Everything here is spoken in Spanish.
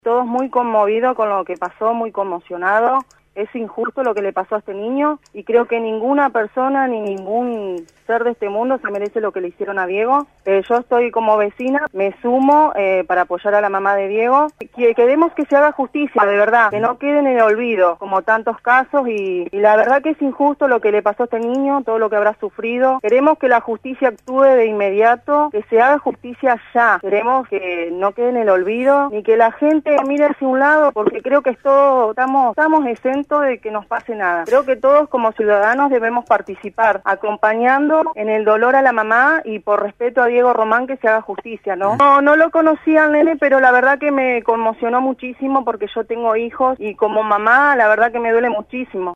Todos muy conmovidos con lo que pasó, muy conmocionados. Es injusto lo que le pasó a este niño y creo que ninguna persona ni ningún ser de este mundo se merece lo que le hicieron a Diego. Yo estoy como vecina, me sumo para apoyar a la mamá de Diego. Queremos que se haga justicia, de verdad, que no quede en el olvido, como tantos casos, y la verdad que es injusto lo que le pasó a este niño, todo lo que habrá sufrido. Queremos que la justicia actúe de inmediato, que se haga justicia ya. Queremos que no quede en el olvido, ni que la gente mire hacia un lado, porque creo que estamos exentos de que nos pase nada. Creo que todos como ciudadanos debemos participar, acompañando en el dolor a la mamá y por respeto a Diego Román que se haga justicia, ¿no? No lo conocía al nene, pero la verdad que me conmocionó muchísimo porque yo tengo hijos y como mamá la verdad que me duele muchísimo.